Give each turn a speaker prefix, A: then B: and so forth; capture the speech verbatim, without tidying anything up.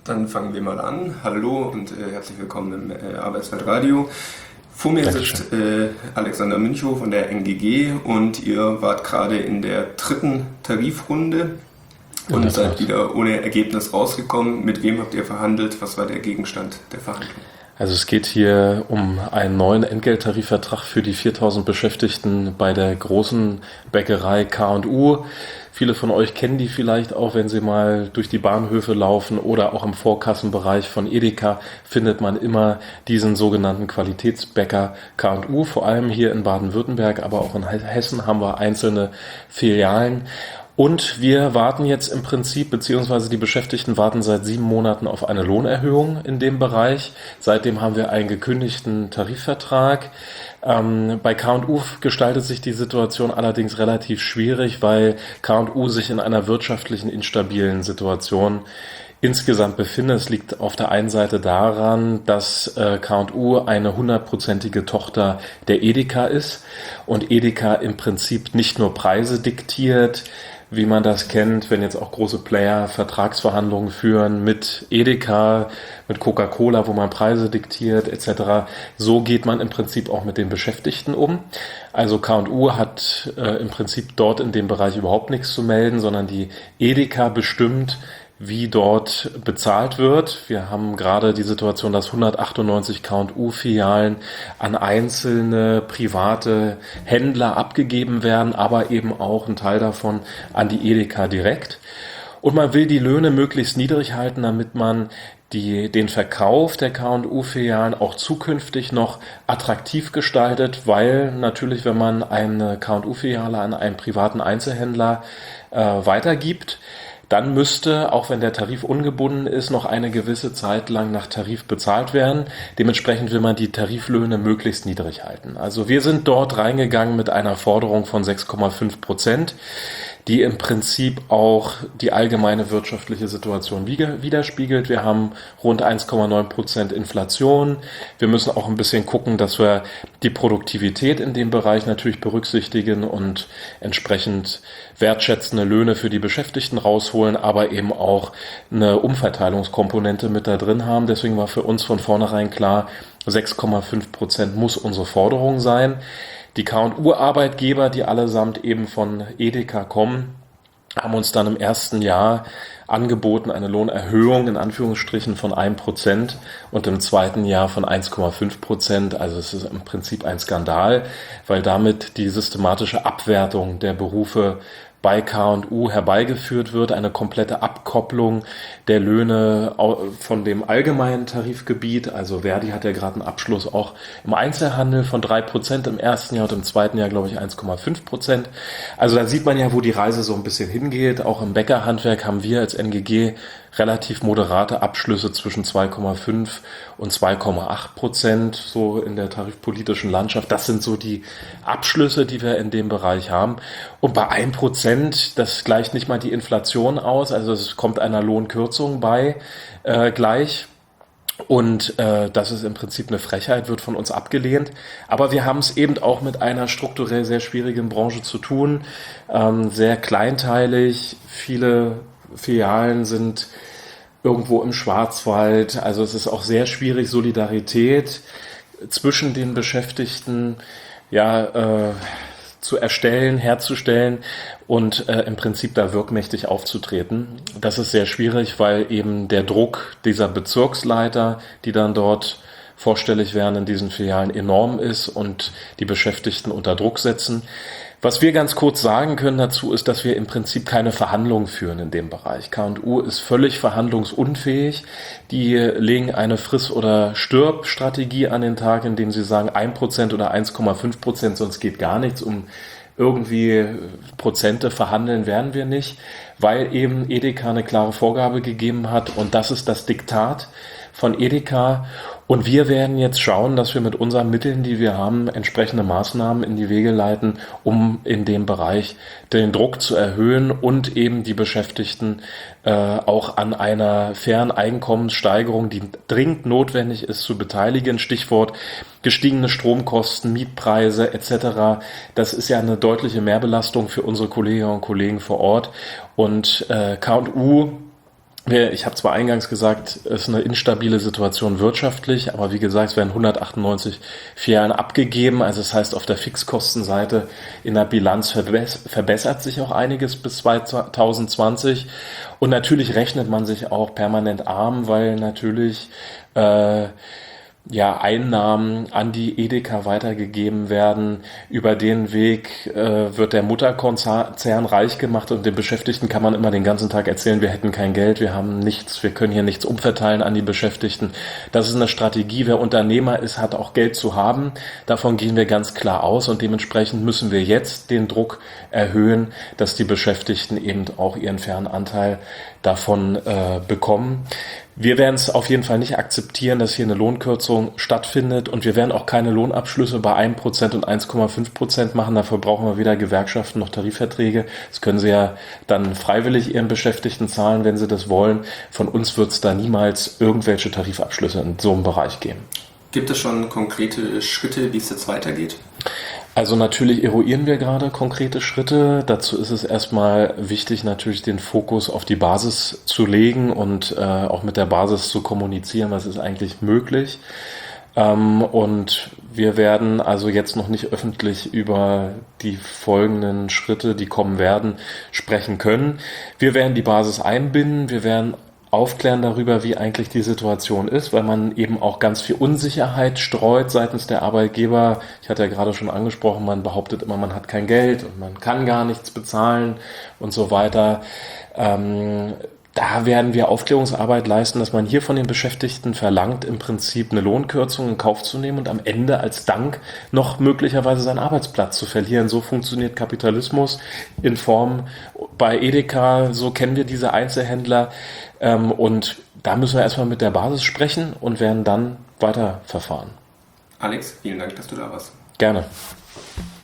A: Dann fangen wir mal an. Hallo und äh, herzlich willkommen im äh, Arbeitswelt Radio. Vor mir
B: Dankeschön.
A: sitzt äh, Alexander Münchow von der N G G und ihr wart gerade in der dritten Tarifrunde und seid wieder ohne Ergebnis rausgekommen. Mit wem habt ihr verhandelt? Was war der Gegenstand der Verhandlung?
B: Also es geht hier um einen neuen Entgelttarifvertrag für die viertausend Beschäftigten bei der großen Bäckerei K und U. Viele von euch kennen die vielleicht auch, wenn sie mal durch die Bahnhöfe laufen oder auch im Vorkassenbereich von Edeka findet man immer diesen sogenannten Qualitätsbäcker K und U. Vor allem hier in Baden-Württemberg, aber auch in Hessen haben wir einzelne Filialen. Und wir warten jetzt im Prinzip, beziehungsweise die Beschäftigten warten seit sieben Monaten auf eine Lohnerhöhung in dem Bereich. Seitdem haben wir einen gekündigten Tarifvertrag. Ähm, bei K und U gestaltet sich die Situation allerdings relativ schwierig, weil K und U sich in einer wirtschaftlichen instabilen Situation insgesamt befindet. Es liegt auf der einen Seite daran, dass äh, K und U eine hundertprozentige Tochter der Edeka ist und Edeka im Prinzip nicht nur Preise diktiert, wie man das kennt, wenn jetzt auch große Player Vertragsverhandlungen führen mit Edeka, mit Coca-Cola, wo man Preise diktiert et cetera. So geht man im Prinzip auch mit den Beschäftigten um. Also K und U hat äh, im Prinzip dort in dem Bereich überhaupt nichts zu melden, sondern die Edeka bestimmt, wie dort bezahlt wird. Wir haben gerade die Situation, dass hundertachtundneunzig K und U-Filialen an einzelne private Händler abgegeben werden, aber eben auch ein Teil davon an die Edeka direkt. Und man will die Löhne möglichst niedrig halten, damit man die, den Verkauf der K und U-Filialen auch zukünftig noch attraktiv gestaltet, weil natürlich, wenn man eine K und U-Filiale an einen privaten Einzelhändler äh, weitergibt, dann müsste, auch wenn der Tarif ungebunden ist, noch eine gewisse Zeit lang nach Tarif bezahlt werden. Dementsprechend will man die Tariflöhne möglichst niedrig halten. Also wir sind dort reingegangen mit einer Forderung von sechs Komma fünf Prozent, die im Prinzip auch die allgemeine wirtschaftliche Situation widerspiegelt. Wir haben rund eins Komma neun Prozent Inflation. Wir müssen auch ein bisschen gucken, dass wir die Produktivität in dem Bereich natürlich berücksichtigen und entsprechend wertschätzende Löhne für die Beschäftigten rausholen, aber eben auch eine Umverteilungskomponente mit da drin haben. Deswegen war für uns von vornherein klar, sechs Komma fünf Prozent muss unsere Forderung sein. Die K und U-Arbeitgeber, die allesamt eben von Edeka kommen, haben uns dann im ersten Jahr angeboten eine Lohnerhöhung in Anführungsstrichen von ein Prozent und im zweiten Jahr von eins Komma fünf Prozent. Also es ist im Prinzip ein Skandal, weil damit die systematische Abwertung der Berufe bei K und U herbeigeführt wird, eine komplette Abkopplung der Löhne von dem allgemeinen Tarifgebiet. Also Verdi hat ja gerade einen Abschluss auch im Einzelhandel von drei Prozent im ersten Jahr und im zweiten Jahr, glaube ich, eins Komma fünf Prozent. Also da sieht man ja, wo die Reise so ein bisschen hingeht. Auch im Bäckerhandwerk haben wir als N G G relativ moderate Abschlüsse zwischen zwei Komma fünf und zwei Komma acht Prozent, so in der tarifpolitischen Landschaft. Das sind so die Abschlüsse, die wir in dem Bereich haben. Und bei ein Prozent, das gleicht nicht mal die Inflation aus, also es kommt einer Lohnkürzung bei äh, gleich. Und äh, das ist im Prinzip eine Frechheit, wird von uns abgelehnt. Aber wir haben es eben auch mit einer strukturell sehr schwierigen Branche zu tun, ähm, sehr kleinteilig, viele Filialen sind irgendwo im Schwarzwald, also es ist auch sehr schwierig, Solidarität zwischen den Beschäftigten ja äh, zu erstellen, herzustellen und äh, im Prinzip da wirkmächtig aufzutreten. Das ist sehr schwierig, weil eben der Druck dieser Bezirksleiter, die dann dort vorstellig werden in diesen Filialen, enorm ist und die Beschäftigten unter Druck setzen. Was wir ganz kurz sagen können dazu ist, dass wir im Prinzip keine Verhandlungen führen in dem Bereich. K und U ist völlig verhandlungsunfähig. Die legen eine Friss- oder Stirb-Strategie an den Tag, indem sie sagen ein Prozent oder eins Komma fünf Prozent, sonst geht gar nichts. Um irgendwie Prozente verhandeln werden wir nicht, weil eben Edeka eine klare Vorgabe gegeben hat und das ist das Diktat von Edeka. Und wir werden jetzt schauen, dass wir mit unseren Mitteln, die wir haben, entsprechende Maßnahmen in die Wege leiten, um in dem Bereich den Druck zu erhöhen und eben die Beschäftigten äh, auch an einer fairen Einkommenssteigerung, die dringend notwendig ist, zu beteiligen. Stichwort gestiegene Stromkosten, Mietpreise et cetera. Das ist ja eine deutliche Mehrbelastung für unsere Kolleginnen und Kollegen vor Ort. Und äh, K und U Ich habe zwar eingangs gesagt, es ist eine instabile Situation wirtschaftlich, aber wie gesagt, es werden hundertachtundneunzig Filialen abgegeben. Also das heißt, auf der Fixkostenseite in der Bilanz verbessert sich auch einiges bis zwanzig zwanzig. Und natürlich rechnet man sich auch permanent arm, weil natürlich äh, ja, Einnahmen an die Edeka weitergegeben werden. Über den Weg äh, wird der Mutterkonzern reich gemacht und den Beschäftigten kann man immer den ganzen Tag erzählen, wir hätten kein Geld, wir haben nichts, wir können hier nichts umverteilen an die Beschäftigten. Das ist eine Strategie. Wer Unternehmer ist, hat auch Geld zu haben. Davon gehen wir ganz klar aus und dementsprechend müssen wir jetzt den Druck erhöhen, dass die Beschäftigten eben auch ihren fairen Anteil davon äh, bekommen. Wir werden es auf jeden Fall nicht akzeptieren, dass hier eine Lohnkürzung stattfindet und wir werden auch keine Lohnabschlüsse bei ein Prozent und eins Komma fünf Prozent machen. Dafür brauchen wir weder Gewerkschaften noch Tarifverträge. Das können sie ja dann freiwillig ihren Beschäftigten zahlen, wenn sie das wollen. Von uns wird es da niemals irgendwelche Tarifabschlüsse in so einem Bereich geben.
A: Gibt es schon konkrete Schritte, wie es jetzt weitergeht?
B: Also natürlich eruieren wir gerade konkrete Schritte. Dazu ist es erstmal wichtig, natürlich den Fokus auf die Basis zu legen und äh, auch mit der Basis zu kommunizieren, was ist eigentlich möglich. Ähm, und wir werden also jetzt noch nicht öffentlich über die folgenden Schritte, die kommen werden, sprechen können. Wir werden die Basis einbinden, wir werden aufklären darüber, wie eigentlich die Situation ist, weil man eben auch ganz viel Unsicherheit streut seitens der Arbeitgeber. Ich hatte ja gerade schon angesprochen, man behauptet immer, man hat kein Geld und man kann gar nichts bezahlen und so weiter. Ähm, da werden wir Aufklärungsarbeit leisten, dass man hier von den Beschäftigten verlangt, im Prinzip eine Lohnkürzung in Kauf zu nehmen und am Ende als Dank noch möglicherweise seinen Arbeitsplatz zu verlieren. So funktioniert Kapitalismus in Form bei Edeka, so kennen wir diese Einzelhändler. Und da müssen wir erstmal mit der Basis sprechen und werden dann weiter verfahren.
A: Alex, vielen Dank, dass du da warst.
B: Gerne.